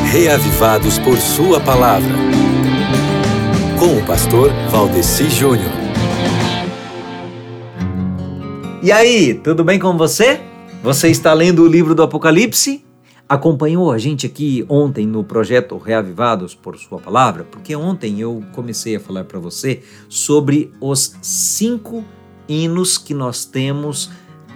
Reavivados por sua palavra. Com o pastor Valdeci Júnior. E aí, tudo bem com você? Você está lendo o livro do Apocalipse? Acompanhou a gente aqui ontem no projeto Reavivados por sua palavra? Porque ontem eu comecei a falar para você sobre os 5 hinos que nós temos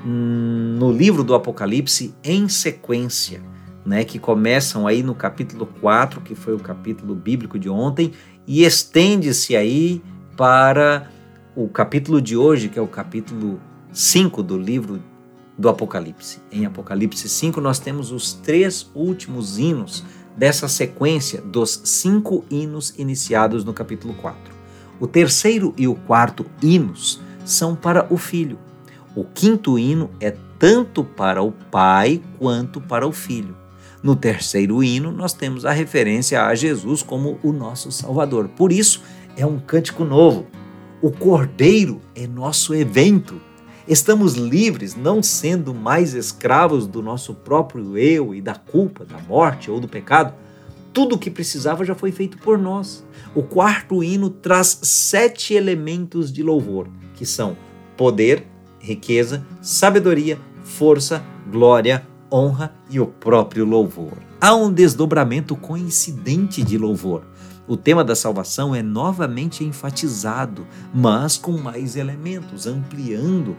no livro do Apocalipse em sequência, né, que começam aí no capítulo 4, que foi o capítulo bíblico de ontem, e estende-se aí para o capítulo de hoje, que é o capítulo 5 do livro do Apocalipse. Em Apocalipse 5 nós temos os 3 últimos hinos dessa sequência dos 5 hinos iniciados no capítulo 4. O terceiro e o quarto hinos são para o Filho. O quinto hino é tanto para o Pai quanto para o Filho. No terceiro hino, nós temos a referência a Jesus como o nosso Salvador. Por isso, é um cântico novo. O Cordeiro é nosso evento. Estamos livres, não sendo mais escravos do nosso próprio eu e da culpa, da morte ou do pecado. Tudo o que precisava já foi feito por nós. O quarto hino traz 7 elementos de louvor, que são poder, riqueza, sabedoria, força, glória, honra e o próprio louvor. Há um desdobramento coincidente de louvor. O tema da salvação é novamente enfatizado, mas com mais elementos, ampliando,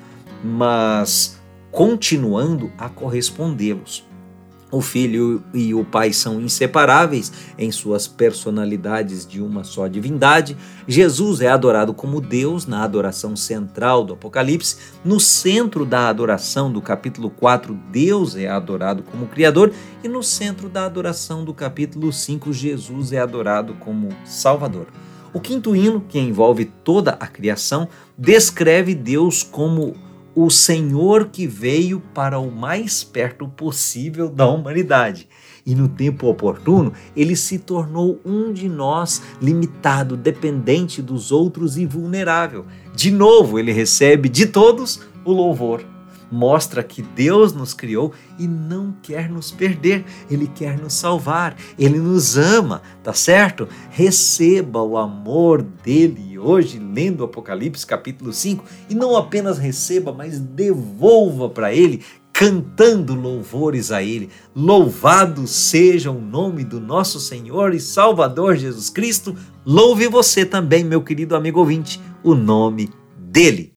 mas continuando a correspondê-los. O Filho e o Pai são inseparáveis em suas personalidades de uma só divindade. Jesus é adorado como Deus na adoração central do Apocalipse. No centro da adoração do capítulo 4, Deus é adorado como Criador. E no centro da adoração do capítulo 5, Jesus é adorado como Salvador. O quinto hino, que envolve toda a criação, descreve Deus como o Senhor que veio para o mais perto possível da humanidade. E no tempo oportuno, ele se tornou um de nós, limitado, dependente dos outros e vulnerável. De novo, ele recebe de todos o louvor. Mostra que Deus nos criou e não quer nos perder. Ele quer nos salvar. Ele nos ama, tá certo? Receba o amor dele hoje, lendo o Apocalipse capítulo 5. E não apenas receba, mas devolva para ele, cantando louvores a ele. Louvado seja o nome do nosso Senhor e Salvador Jesus Cristo. Louve você também, meu querido amigo ouvinte, o nome dele.